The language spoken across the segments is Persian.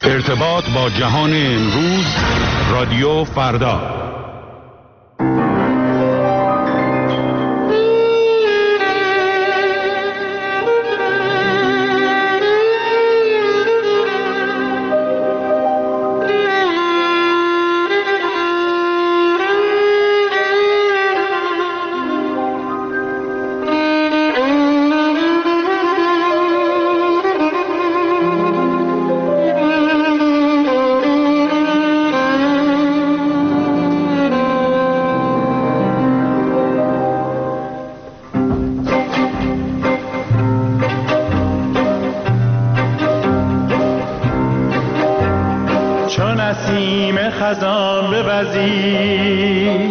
ارتباط با جهان امروز، رادیو فردا. خزان بوزی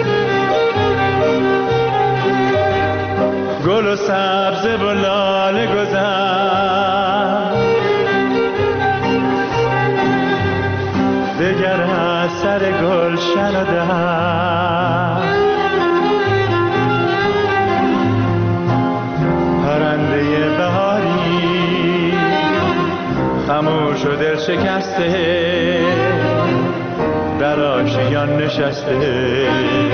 گل و سبز و لاله گذر دگر از سر گلشن و در پرنده بهاری خموش و دل شکسته در آشیان نشسته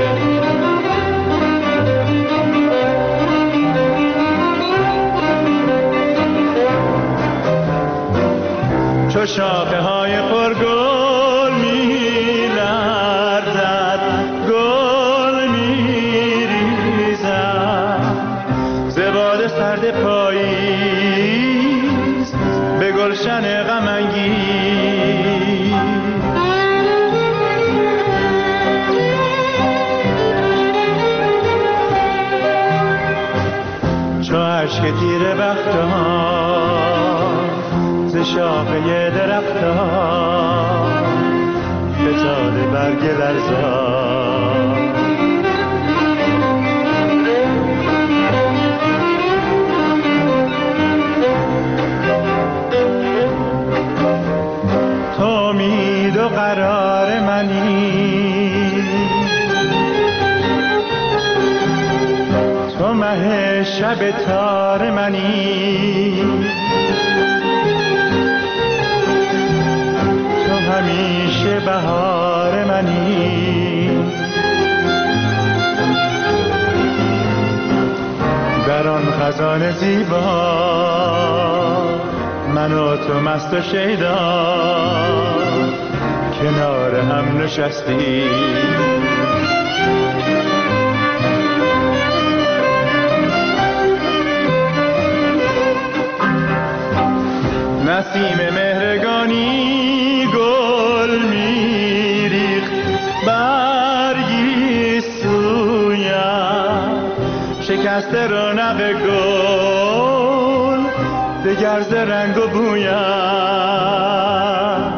چو شاخه های پرگل می لرزد گل می ریزد ز باد سرد پاییز به گلشن غم انگیز چو اشک تیره بختان ز شاخه درختان فتاده برگ لرزان تو امید و قرار منی تو مه شب تار منی تو همیشه بهار منی در آن خزان زیبا من و تو مست و شیدا کنار هم نشستی نسیم مهرگانی گل میریخت برگی سویم شکست رونق گل دگر ز رنگ و بویم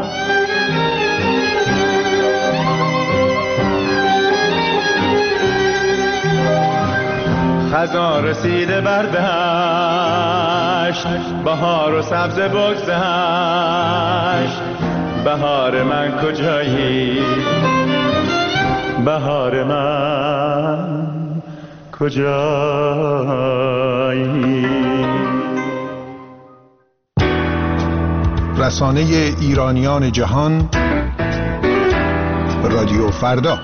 خزان رسیده بر دشت بهار و سبز بگذشت بهار من کجایی بهار من کجایی رسانه ایرانیان جهان رادیو فردا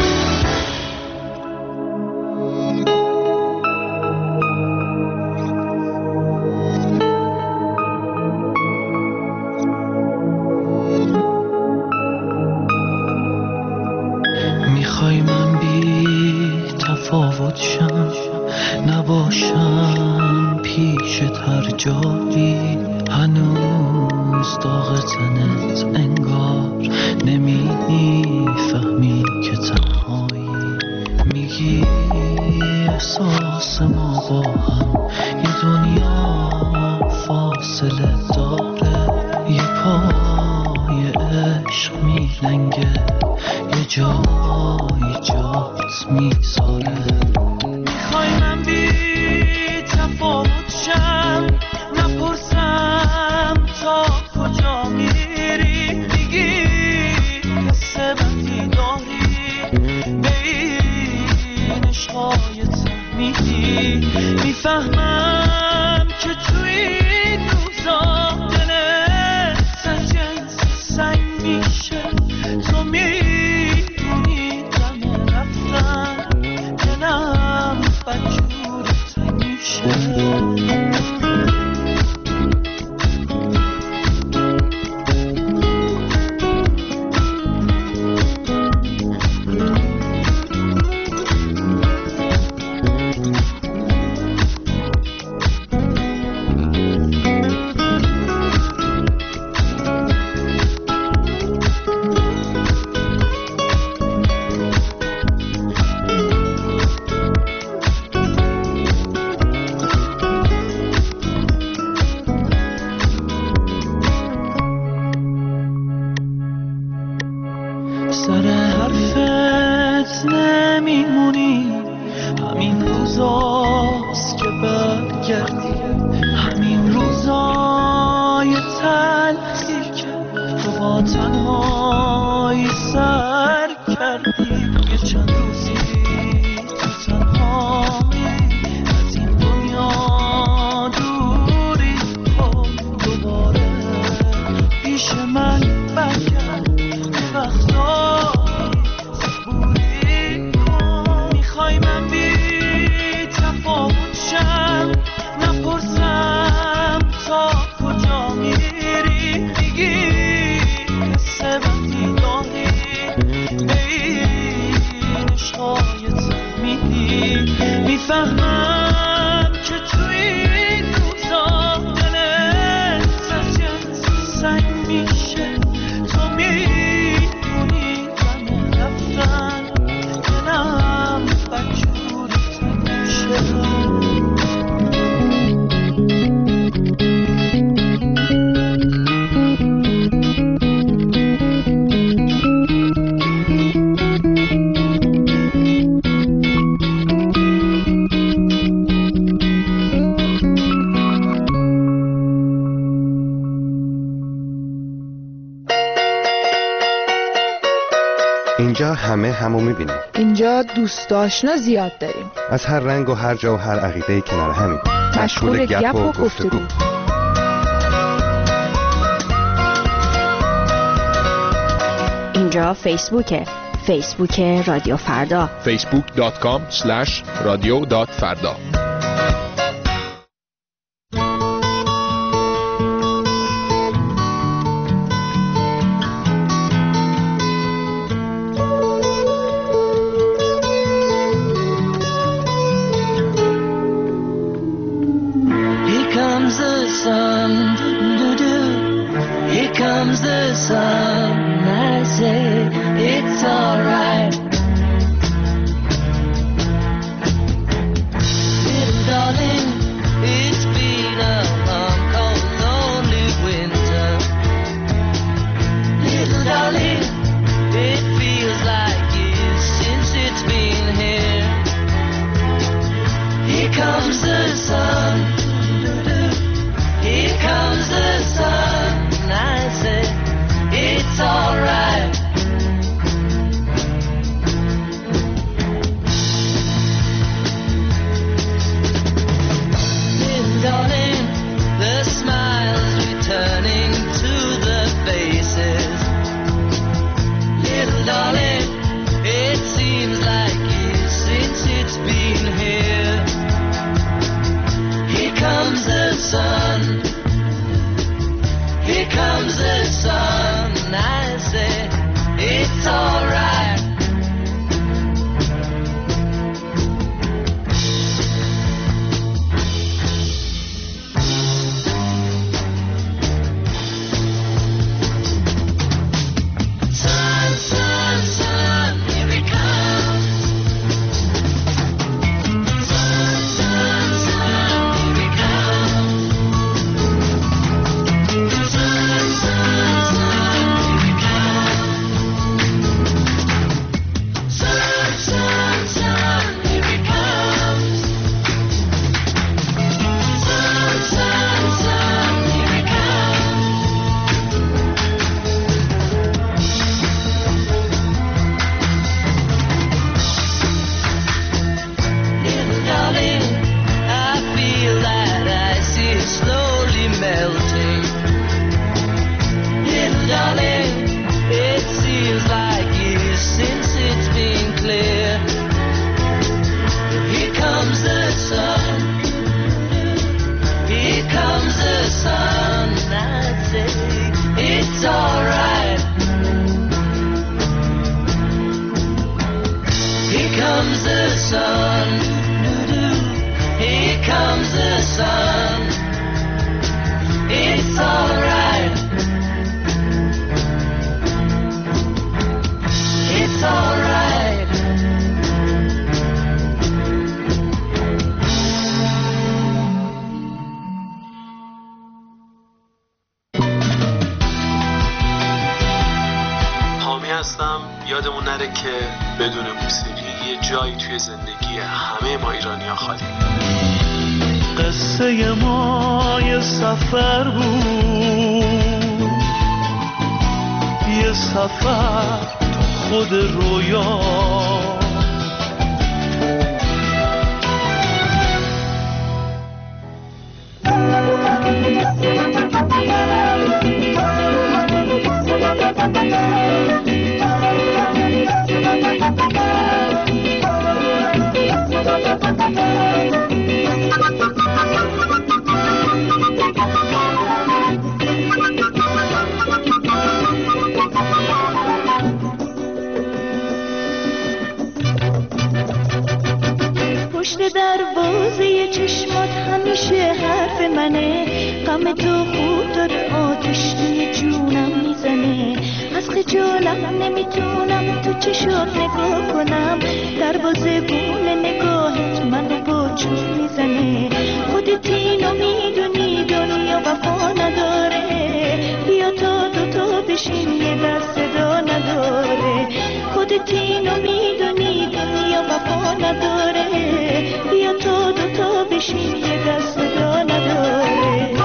نباشم پیشت هر جایی هنوز داغ تنت انگار نمیفهمی که تنهایی میگی احساس ما با هم یه دنیا فاصله داره یه پای عشق میلنگه یه جای جات میذاره میخوای من بی تفاوت شم نپرسم تا کجا میری میگی حس بدی داری به این عشقای تهمیدی میفهمم که توی این روزا دلت جنس دلت نمیمونی، همین روزاست که برگردی، همین روزای تلخی که تو با تنهایی سر کردی. یه چند روزی تو تنهایی از این دنیا دوری کن، دوباره پیش من برگرد، وقتایی صبوری کن. میخوای من بی تفاوت شم، نپرسم تا کجا میری، میگی قصه وقتی داری بین عشقای تحمیدی. میفهمم که توی این روزا دلت از جنس سنگ میشه، تو میدونی غم رفتن دلم بدجوری میشه. اینجا همه همو میبینیم. اینجا دوست آشنا زیاد داریم، از هر رنگ و هر جا و هر عقیده‌ای کنار همین. مشغول گپ و گفتگو. اینجا فیسبوک رادیو فردا، facebook.com/radio.farda. هستم. یادمون نره که بدون موسیقی یه جایی توی زندگی همه ما ایرانی‌ها خالی. قصه ما یه سفر بود، یه سفر تو خود رویا. پشت دروازه چشمات همیشه حرف منه، غم تو خود داره آتش توی جونم میزنه. از خجالت نمیتونم تو چشات نگاه کنم، دروازه گونه نگاهت منو با چوب میزنه. خودت اینو میدونی دنیا وفا نداره، بیا تا دوتا بشین یه دست صدا نداره. خودت اینو میدونی دنیا وفا نداره، بیا تا دوتا بشین یه دست صدا نداره.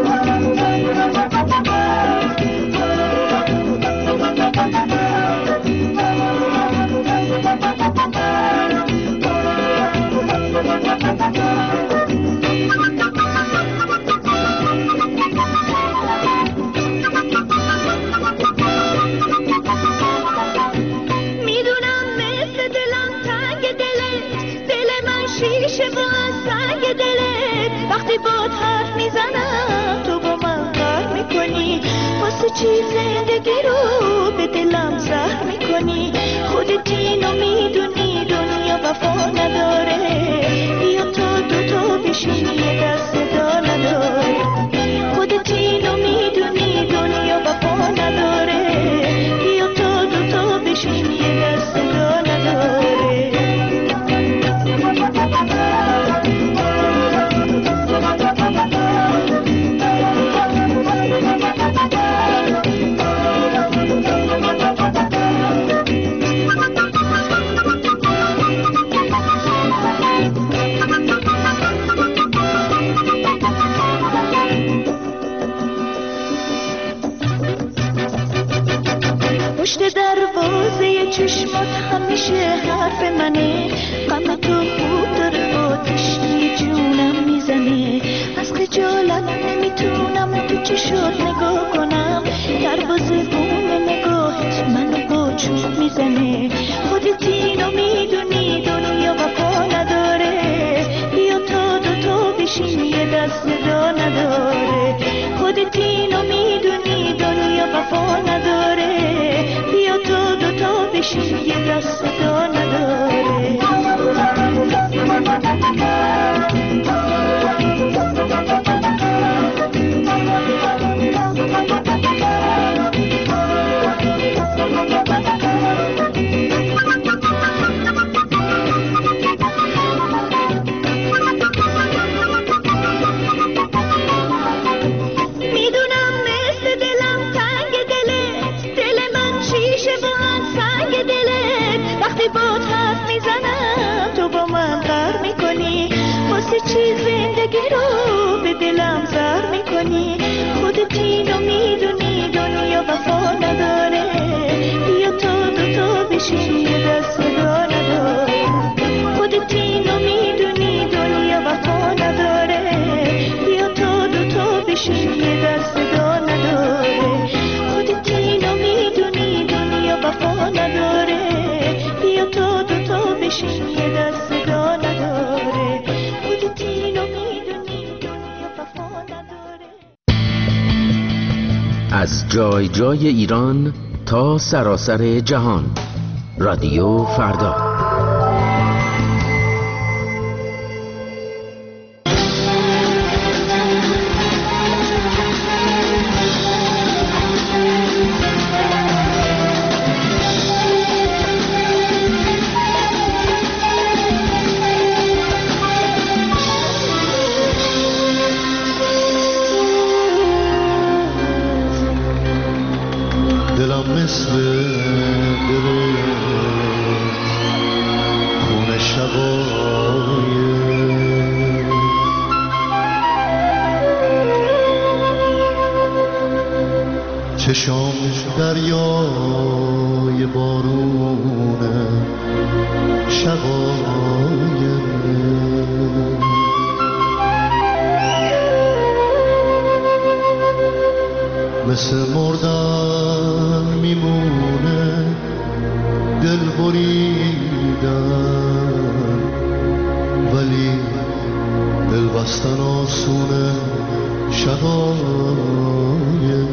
باد حرف میزنم تو با من قهر میکنی، واسه چی زندگی رو به دلم زهر میکنی. خودت اینو میدونی دنیا وفا نداره، بیا تا دوتا بشین یه دست صدا نداره. خودت اینو میدونی دنیا وفا نداره، بیا تا دوتا بشین یه دست صدا نداره. پشت دروازه چشمات همیشه حرف منه، غم تو خوب داره آتش توی جونم میزنه. از خجالت نمیتونم تو چشات نگاه کنم، دروازه گونه نگاهت منو با چوب میزنه. خودت اینو میدونی دنیا وفا نداره، بیا تا دوتا بشین یه دست صدا نداره. خودت اینو میدونی دنیا وفا نداره، بیا تا دوتا بشین یه دست صدا نداره. باد حرف میزنم تو با من قهر میکنی، واسه چی زندگی رو به دلم زهر میکنی. خودت اینو میدونی دنیا وفا نداره، بیا تا دوتا بشین یه دست صدا نداره. خودت اینو میدونی دنیا وفا نداره، بیا تا دوتا بشین یه دست صدا نداره. خودت اینو میدونی دنیا وفا نداره، بیا تا دوتا بشین یه دست صدا نداره. خودت اینو میدونی دنیا وفا نداره. از جای جای ایران تا سراسر جهان، رادیو فردا. دلم مثل دل خون شقایق، چشام دریای بارونه شقایق، مثل مردن میمونه دل بریدن، ولی دل بستن آسونه شقایق.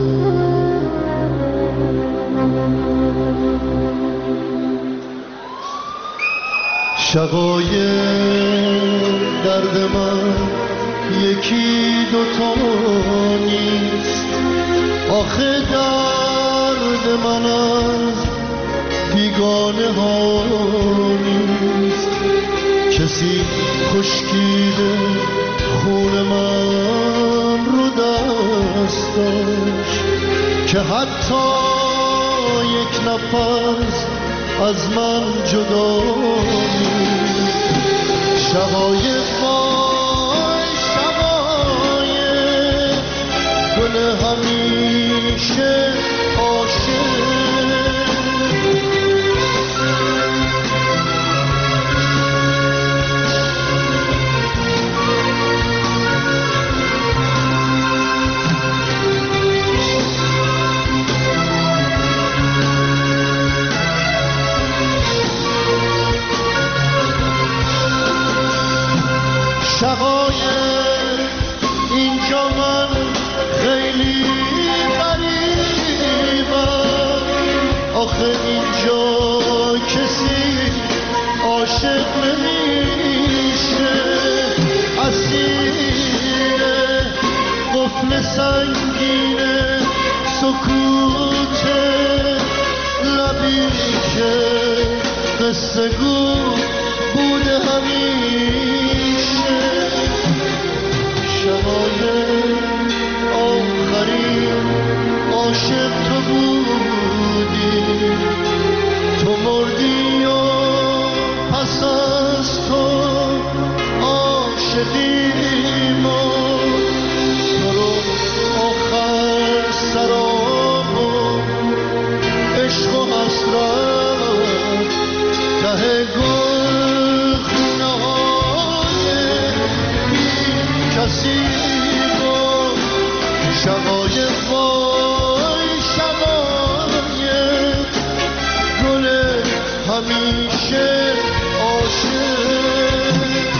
شقایق درد من یکی دوتا نیست، آخه درد من از بیگانه ها نیست. کسی خشکیده خون من رو دست داشت که حتی یک نفس از من جدا نیست. شقایق وای شقایق، گل همیشه عاشق. شقایق اینجا من خیلی غریبم، آخه اینجا کسی عاشق نمیشه. اسیر قفل سنگین سکوت لبی که قصه گو بوده همیشه. شقایق آخرین عاشق تو بودی، تو مردی و پس از تو عاشقیم و تو رو آخر سراب و عشق و حسرت ته گل خونه های بی کسی بود. شقایق وای شقایق، گل همیشه عاشق.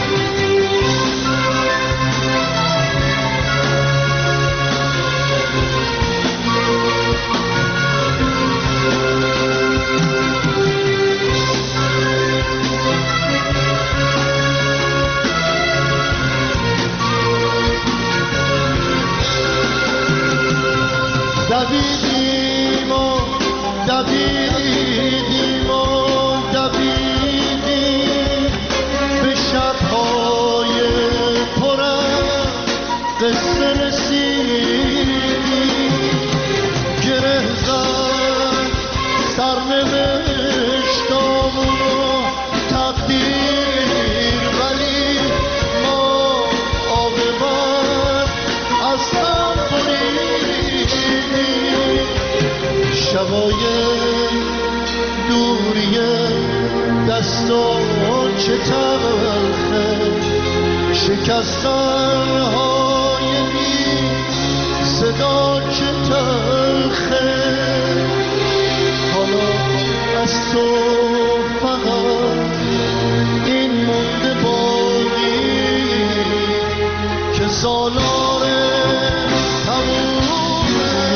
دویدیم و دویدیم و دویدیم به شب‌های پر از قصه رسیدیم. گره زد سرنوشتامون و تقدیر، ولی ما عاقبت از هم بریدیم. شقایق دوریه دستان چه تلخه، شکستن‌های بی صدا چه تلخه. حالا از تو فقط این مونده باقی که سالار تموم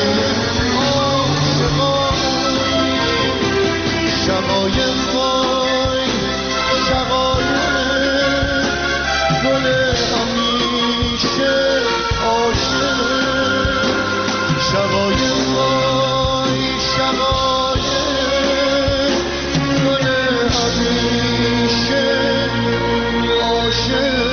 عاشقانی. شقایق وای شقایق، گل همیشه عاشق. شقایق وای شقایق، گل همیشه عاشق.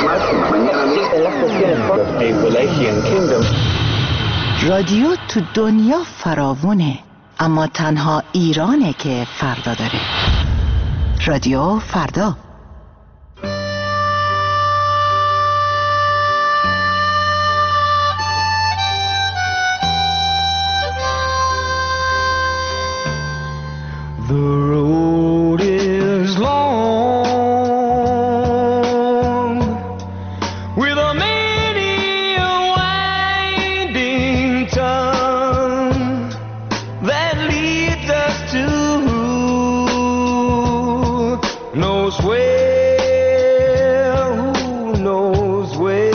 رادیو تو دنیا فراوونه، اما تنها ایرانه که فردا داره. رادیو فردا. The road is long with a many a winding turn that leads us to who knows where, who knows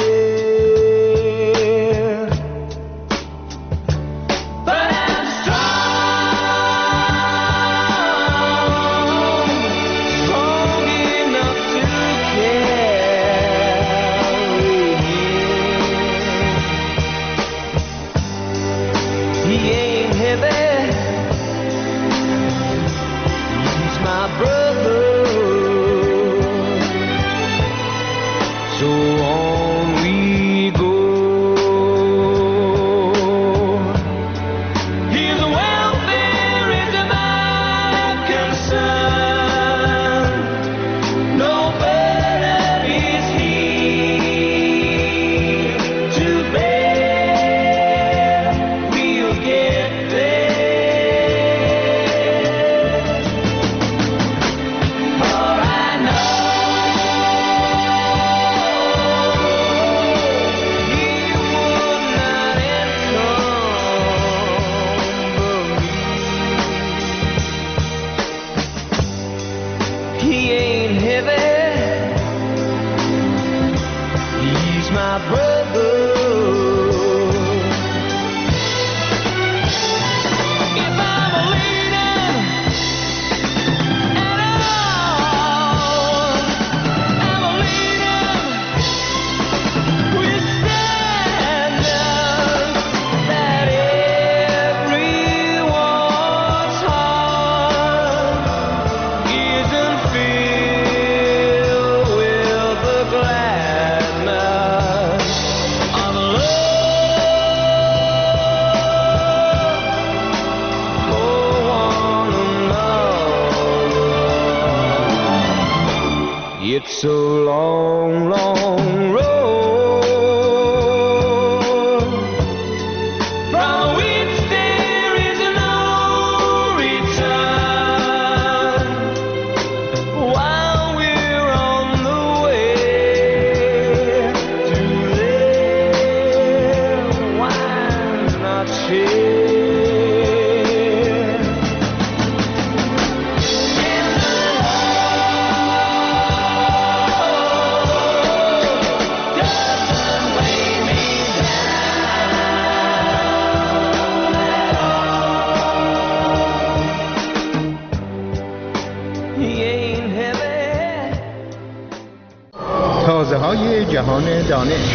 where. But I'm strong enough to carry him. He ain't heavy, he's my brother. So on we go. His welfare is my concern. No burden is he to bear. We'll get there. For I know he would not encumber me. He ain't heavy, he's my brother. If I'm a leader at all, I'm a leader with standards that everyone's heart isn't filled with the gladness of love for one another. It's a long, long road from which there is no return. While we're on the way to there, why not share? In the doesn't weigh me down at all. He ain't heavy. تازه های جهان دانش.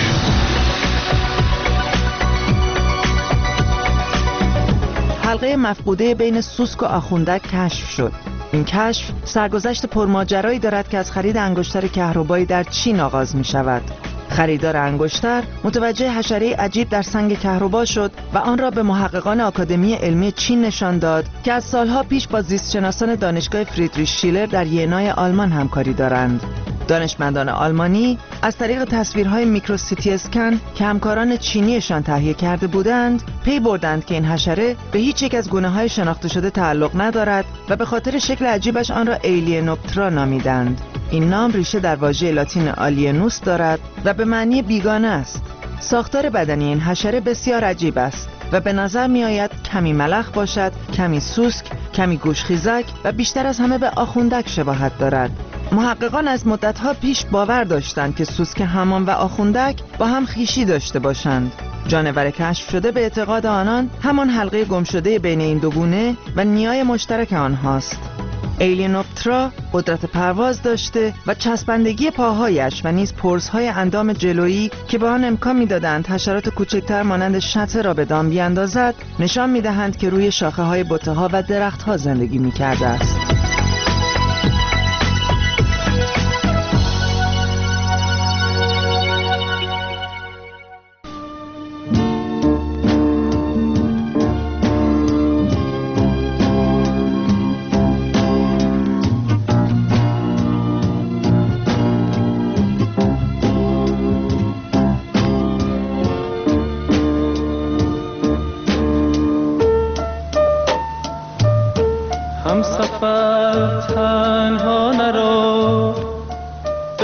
حلقه مفقوده بین سوسک و آخوندک کشف شد. این کشف سرگذشت پرماجرایی دارد که از خرید انگشتر کهربایی در چین آغاز می شود. خریدار انگشتر متوجه حشره عجیب در سنگ کهربا شد و آن را به محققان آکادمی علمی چین نشان داد که از سالها پیش با زیستشناسان دانشگاه فریدریش شیلر در ینای آلمان همکاری دارند. دانشمندان آلمانی از طریق تصویرهای میکروسیتی اسکن که همکاران چینیشان تهیه کرده بودند پی بردند که این حشره به هیچ یک از گونه‌های شناخته شده تعلق ندارد و به خاطر شکل عجیبش آن را ایلینوپترا نامیدند. این نام ریشه در واژه لاتین آلیانوس دارد و به معنی بیگانه است. ساختار بدنی این حشره بسیار عجیب است و به نظر می آید کمی ملخ باشد، کمی سوسک، کمی گوشخیزک و بیشتر از همه به آخوندک شباهت دارد. محققان از مدتها پیش باور داشتند که سوسک حمام و آخوندک با هم خویشی داشته باشند. جانور کشف شده به اعتقاد آنان همان حلقه گم شده بین این دو گونه و نیای مشترک آنهاست. ایلینوپترا قدرت پرواز داشته و چسبندگی پاهایش و نیز پرزهای اندام جلویی که به آن امکان می‌دادند حشرات کوچکتر مانند شته را به دام بیاندازد نشان می‌دهند که روی شاخه‌های بوته‌ها و درخت‌ها زندگی می‌کرده است.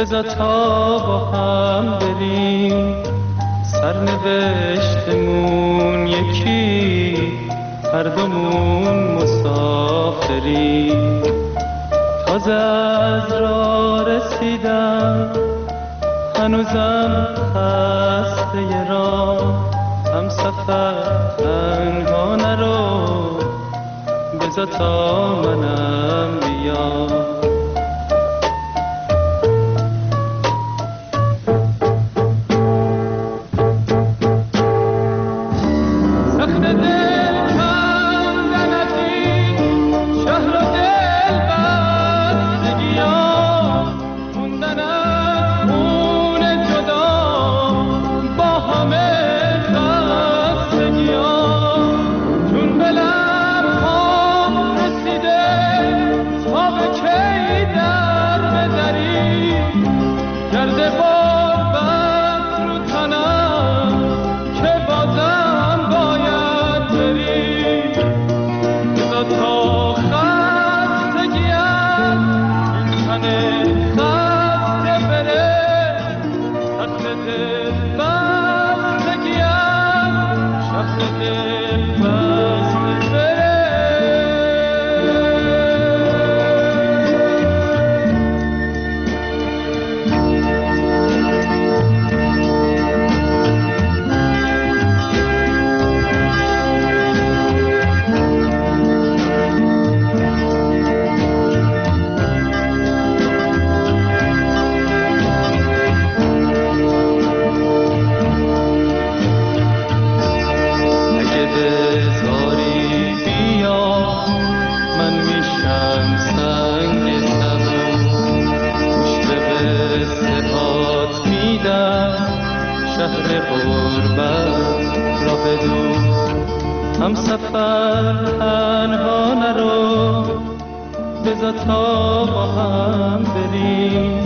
بذار تا با هم بریم سرنوشتمون یکی هر دومون مسافریم تازه از راه رسیدم هنوزم خسته راه هم سفر تنها نرو بذار تا منم بیام هم سفر تنها نرو بذار تا با هم بریم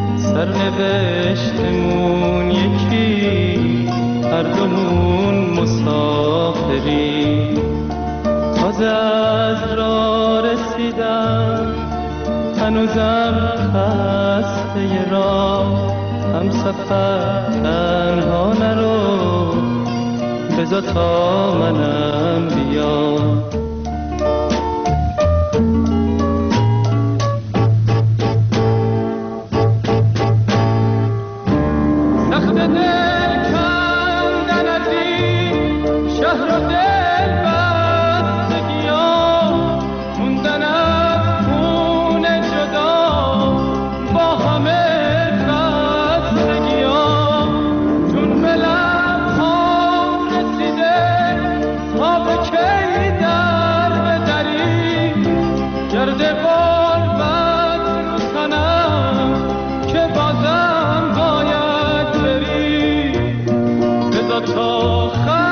سرنوشتمون یکی هر دومون مسافریم تازه از راه رسیدم هنوزم خسته راه هم سفر تنها نرو بذار تا منم بیام سخت دل کندن از این شهر و دل بستگیام موندن از خون جدا با همه خستگیام چون بلم گرد غربت رو تنم که بازم باید بری بذار تا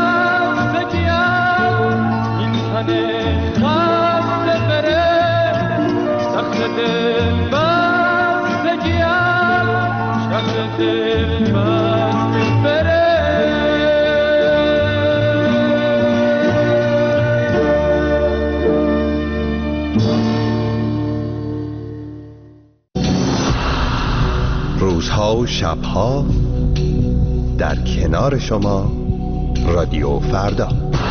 خستگیم این تن خسته بره سخت دل بستگیم شهر دل بسته بره روزها و شبها در کنار شما رادیو فردا.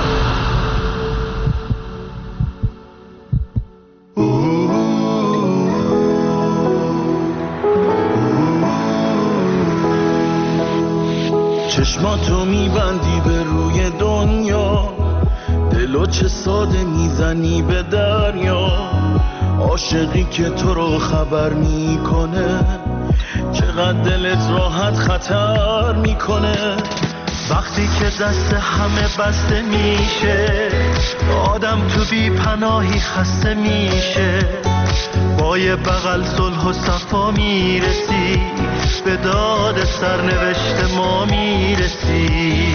چشماتو میبندی به روی دنیا دلو چه ساده میزنی به دریا عاشقی که تو رو خبر میکنه چقدر دلت راحت خطر میکنه وقتی که دست همه بسته میشه آدم تو بی پناهی خسته میشه با یه بغل صلح و صفا میرسی به داد سرنوشت ما میرسی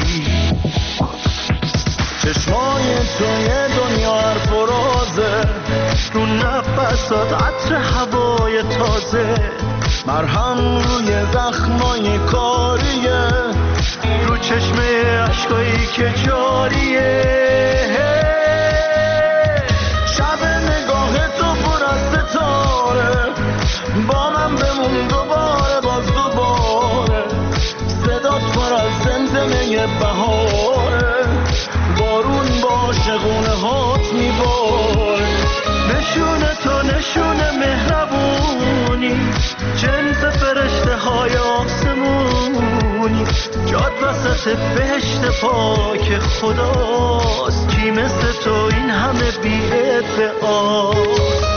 چشمای توی دنیا حرف و رازه رو نفسات عطر هوای تازه مرهم روی زخمای کاریه رو چشمه عشقایی که جاریه شب نگاه تو پر از ستاره با من بمون دوباره با واسه بهشت پاک خداست. کی مثل تو این همه بی ادعاست؟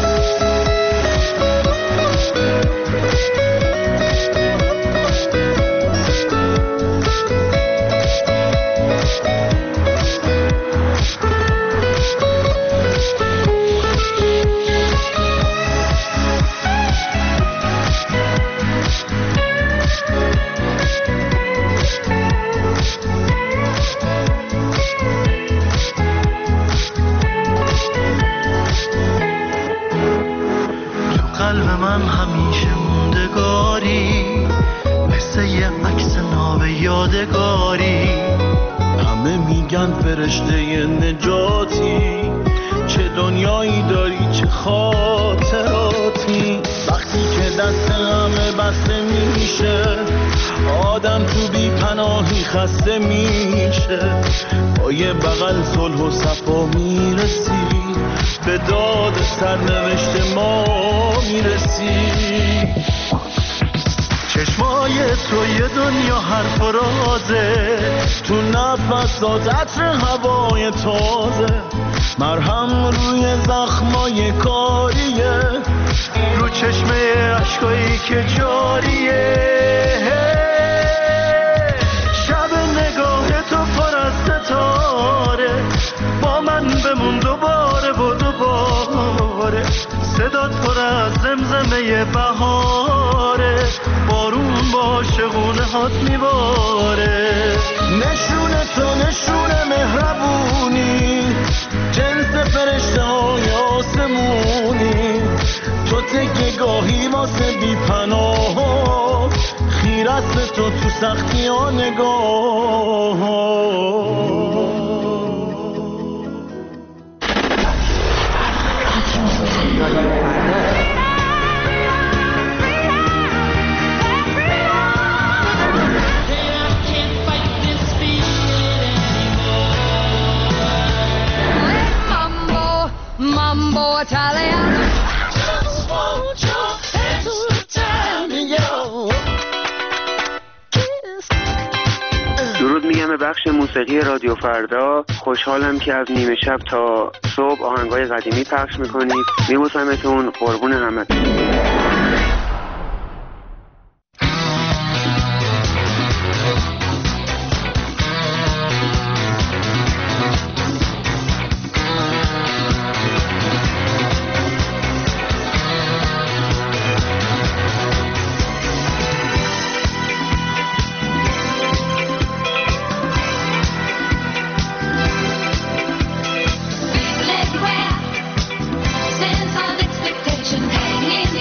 قلب من همیشه موندگاری، مثل یه عکس ناب یادگاری. همه میگن فرشته نجاتی، چه دنیایی داری چه خاطراتی. وقتی که دست همه بسته میشه، آدم تو بی پناهی خسته میشه. با یه بغل صلح و صفا میرسی، به داد سرنوشت ما میرسی. چشمای تو یه دنیا حرف و رازه، تو نفسات عطر هوای تازه. مرهم روی زخمای کاریه، رو چشمه عشقایی که جاریه. شب نگاه تو پر از ستاره، با من بمون دوباره و دوباره. صدات پر از زمزمه بهاره، بارون با شغونه هات میباره. نشون تو نشون مهربونی، جنس فرشته های آسمونی. تو تکه گاهی واسه بی پناه، خیرست تو تو سختی ها نگاه. Mambo Italiano. درود میگم به بخش موسیقی رادیو فردا. خوشحالم که از نیمه شب تا صبح آهنگای قدیمی پخش میکنید. میبوسمتون، قربون همتون. Sense of expectation hanging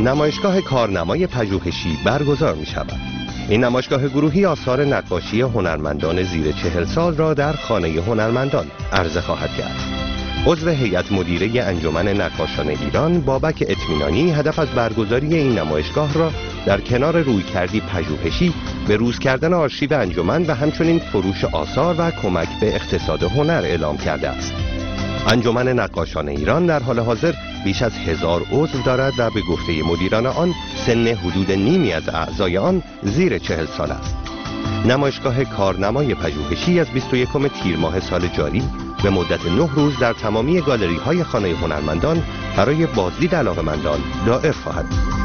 نمایشگاه کارنمای پژوهشی برگزار می شود. این نمایشگاه گروهی آثار نقاشی هنرمندان زیر 40 سال را در خانه هنرمندان عرضه خواهد کرد. عضو هیئت مدیره انجمن نقاشان ایران بابک اطمینانی هدف از برگزاری این نمایشگاه را در کنار رویکردی پژوهشی به روز کردن آرشیو انجمن و همچنین فروش آثار و کمک به اقتصاد هنر اعلام کرده است. انجمن نقاشان ایران در حال حاضر بیش از 1000 عضو دارد و به گفته مدیران آن سن حدود نیمی از اعضای آن زیر 40 سال است. نمایشگاه کارنمای پژوهشی از 21 تیر ماه سال جاری به مدت 9 روز در تمامی گالری‌های خانه هنرمندان برای بازدید علاقه‌مندان دائر خواهد بود.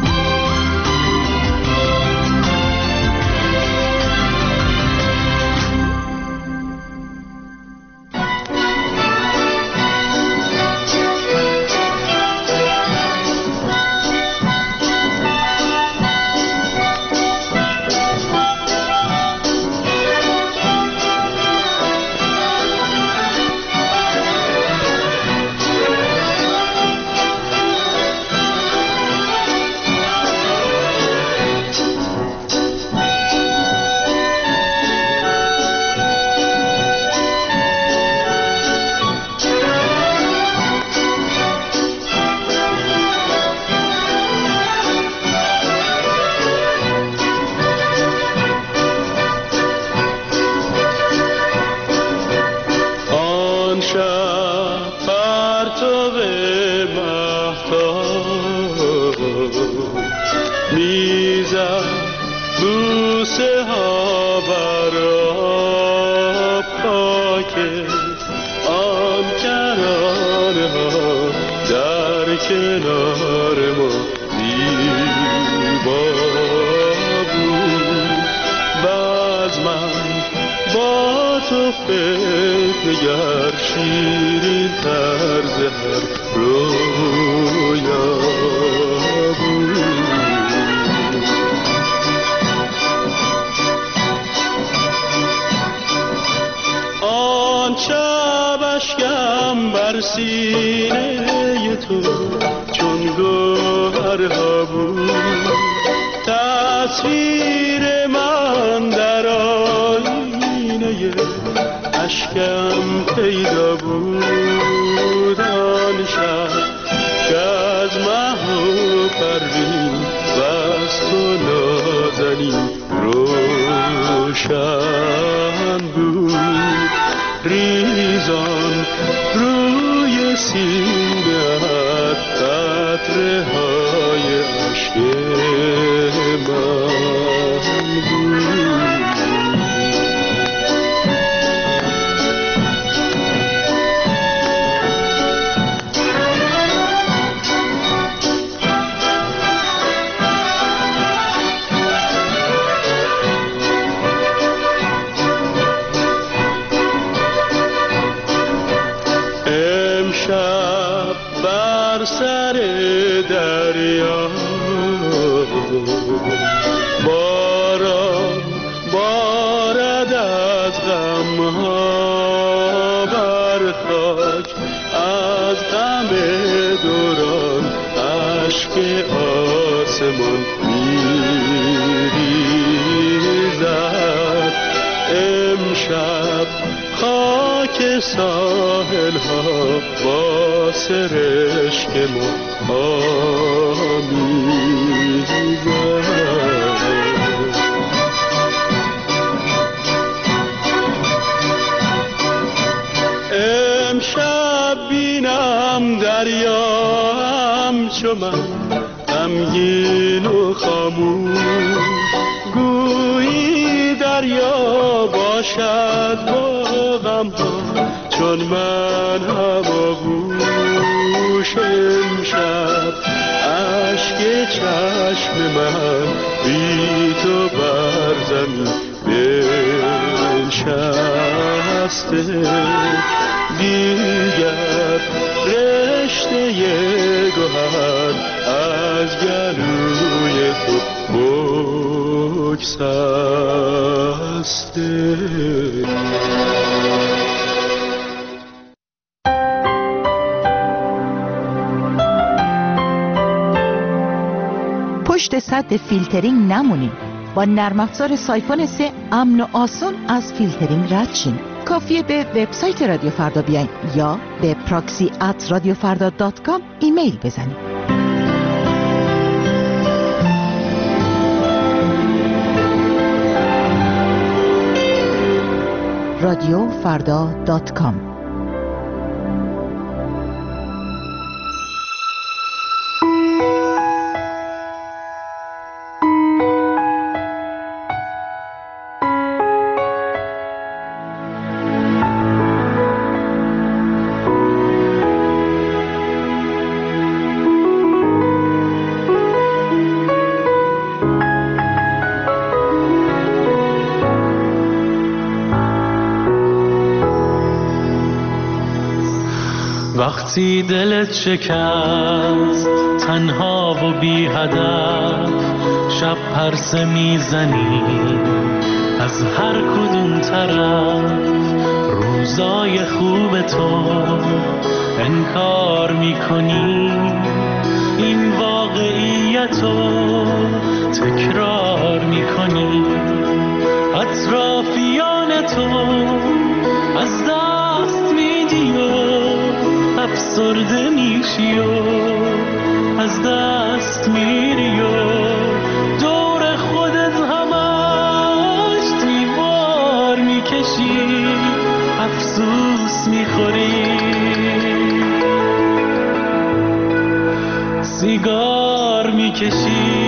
سینه تو چون گوهرها بود، تصویر من در آینه اشکم پیدا بود. آن شب که از مه و پروین و از تو نازنین روشن بود. ریزان روی سینه‌ات قطره های عشق من بود. بر سر دریا باران بارد از غمها بر خاک، از غم دوران اشک آسمان میریزد. امشب خاک ساحل ها با سرشک ما می‌زد. امشب بینم دریا همچو من غمگین و خاموش، گویی دریا باشد با غم‌ها چون من هماغوش. امشب اشک چشم من بی تو بر زمین بنشسته، دیگر رشته گوهر از گلوی تو بگسسته. پشت سد فیلترینگ نمونین. با نرم افزار سایفون 3 امن و آسان از فیلترینگ رد شین. کافیه به وبسایت رادیو فردا بیاین یا به proxy@radiofarda.com ایمیل بزنید. radiofarda.com. وقتی دلت شکست تنها و بی هدف، شب پرسه میزنی از هر کدوم طرف، روزای خوب تو انکار میکنی، این واقعیتو تکرار میکنی، اطرافیان تو از دست میدی و افسرده میشی و از دست میری و دور خودت همش دیوار میکشی، افسوس میخوری، سیگار میکشی.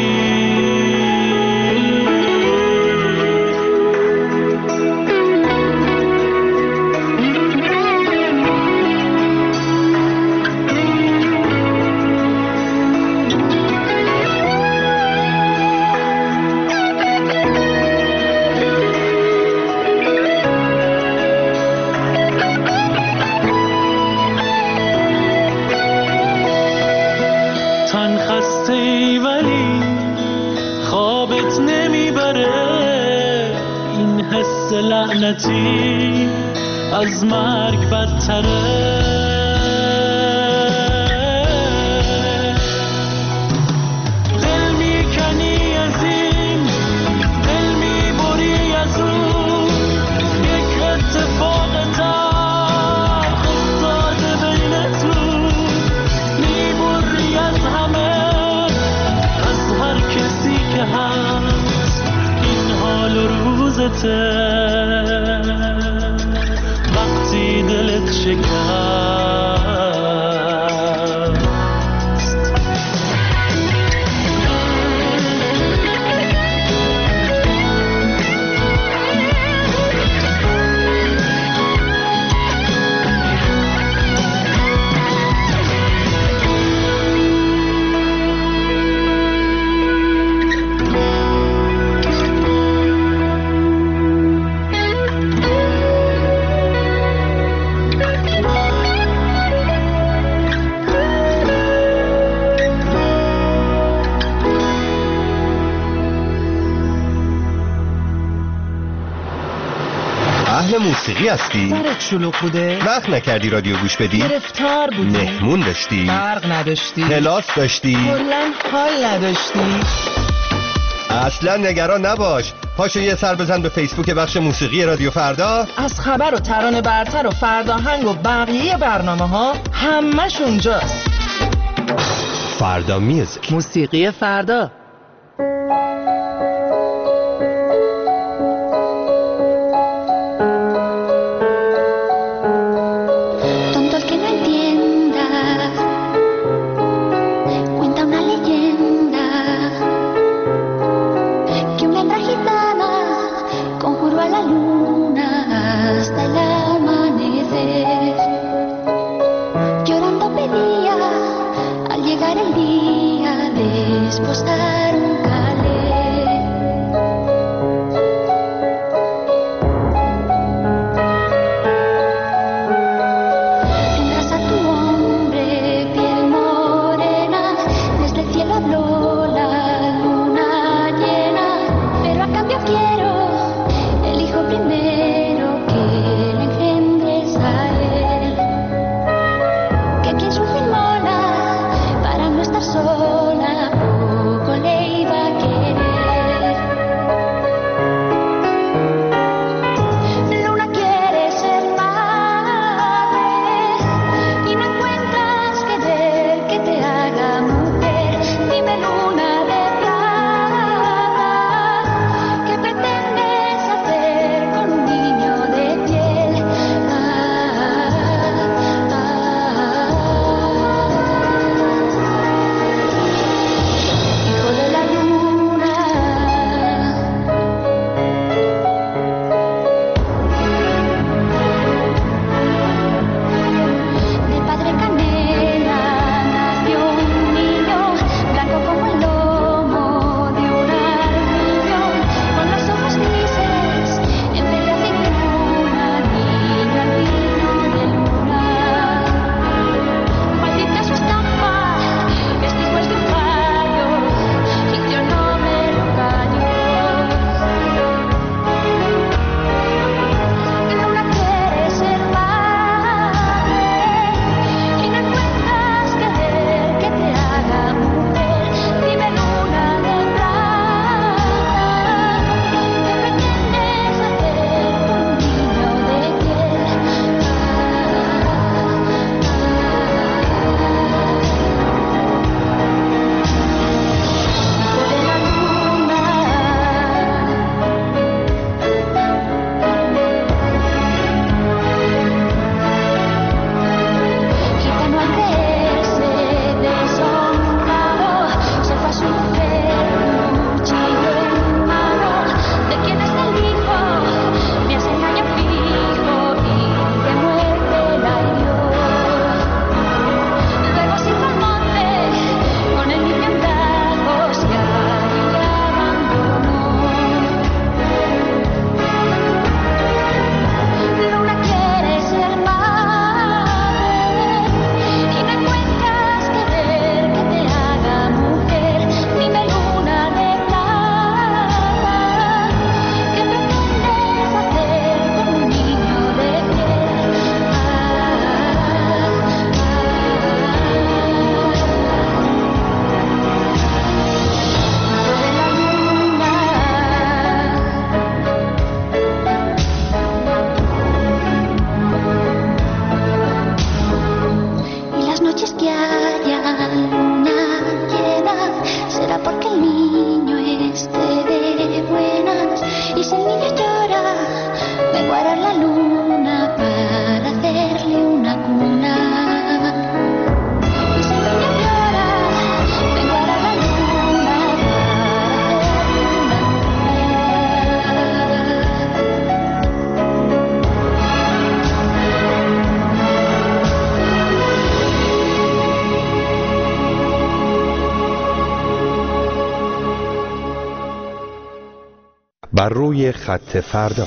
لعنتی از مرگ بدتره، دل میکنی از این، دل میبری از اون، یک اتفاق تلخ افتاده بینتون، میبری از همه، از هر کسی که هست، این حال و روزته. وقتی دلت شکست موسیقی هستی؟ سرت شلوغ بوده؟ وقت نکردی رادیو گوش بدی؟ گرفتار بودی؟ مهمون داشتی؟ برق نداشتی؟ کلاس داشتی؟ کلاً حال نداشتی؟ اصلا نگران نباش، پاشو یه سر بزن به فیسبوک بخش موسیقی رادیو فردا. از خبر و ترانه برتر و فرداهنگ و بقیه برنامه ها همش اونجاست. فردا میوزیک، موسیقی فردا. Sola, poco le luna llena, será porque el niño esté de buenas. Y si el niño llora, vengo a arar la luna para hacerle una cuna. Y si el niño llora, vengo a arar la luna بر روی خط فردا.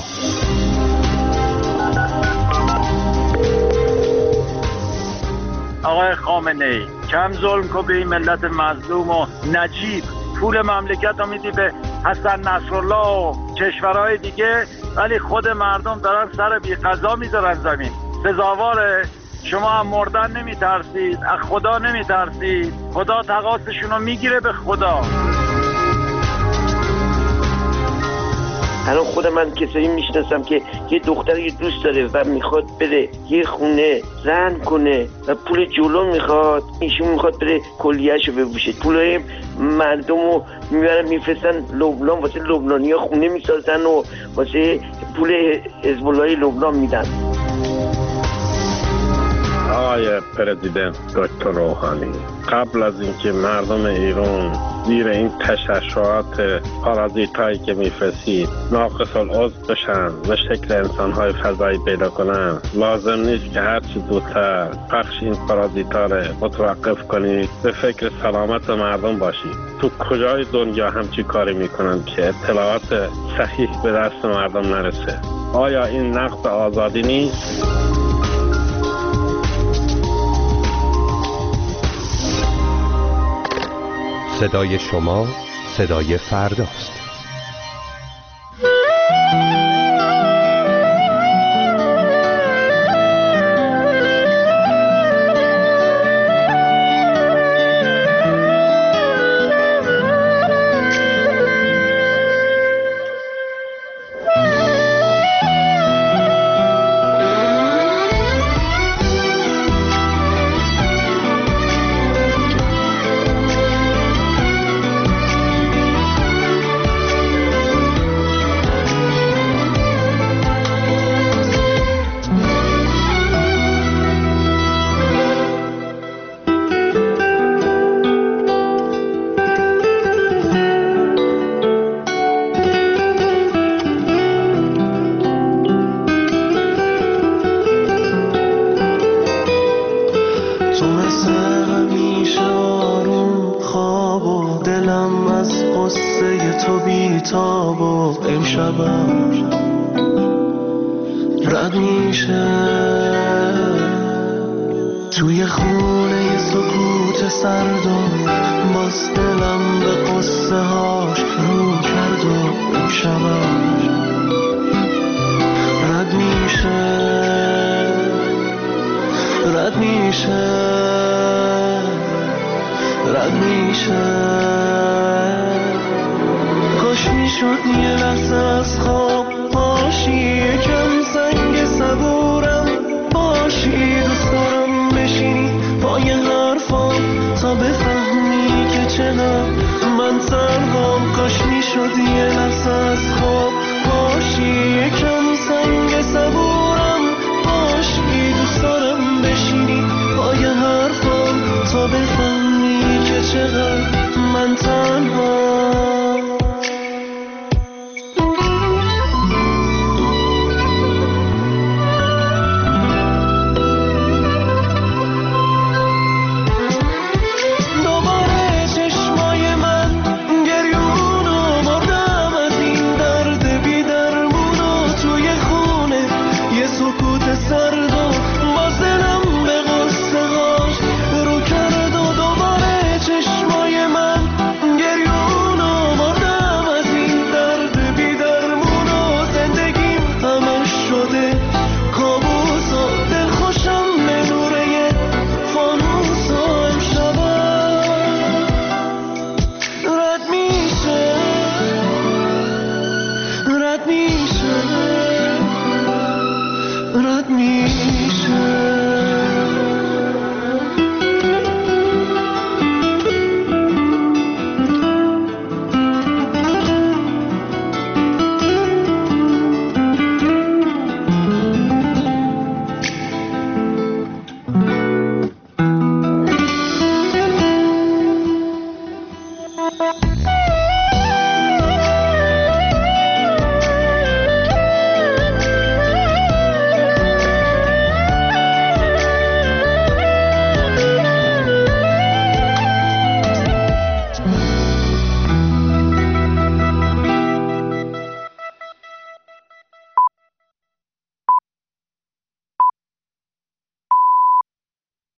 آقای خامنه‌ای کم ظلم کن به این ملت مظلوم و نجیب. پول مملکت رو میدی به حسن نصرالله و کشورهای دیگه، ولی خود مردم دارن سر بی قضا میذارن زمین. سزاواره؟ شما هم مردن نمیترسید، از خدا نمیترسید؟ خدا تقاصشون رو میگیره به خدا. الان خود من کسایی میشناسم که یه دختری دوست داره و میخواد بره یه خونه رهن کنه و پول جلو میخواد، ایشون میخواد بره کلیه‌شو بپوشه. پولای مردم رو میبرن میفرستن لبنان، واسه لبنانی‌ها خونه میسازن و واسه پول حزب الله لبنان میدن. آقای پرزیدنت دکتر روحانی، قبل از اینکه مردم ایران زیر این تشعشعات پارازیتایی که میفرستید ناقص العضو بشن و شکل انسان‌های فضایی پیدا کنن، لازم نیست که هرچی زودتر پخش این پارازیتا رو متوقف کنید، به فکر سلامت مردم باشید. تو کجای دنیا همچی کاری میکنن که اطلاعات صحیح به دست مردم نرسه؟ آیا این نقض آزادی نیست؟ صدای شما صدای فرداست. توی خونه سکوت سردم باز دلم به قصه هاش رو کرد و امشبم رد میشه رد میشه رد میشه. کاش میشد یه لحظه از خواب باشی، یکم سنگ صبورم باشی، دوست دارم بشینی پای حرفام تا بفهمی که چرا من تنهام. کاش میشد یه لحظه از خواب باشی، یکم سنگ صبورم باشی، دوست دارم بشینی پای حرفام تا بفهمی که چقدر من تنهام.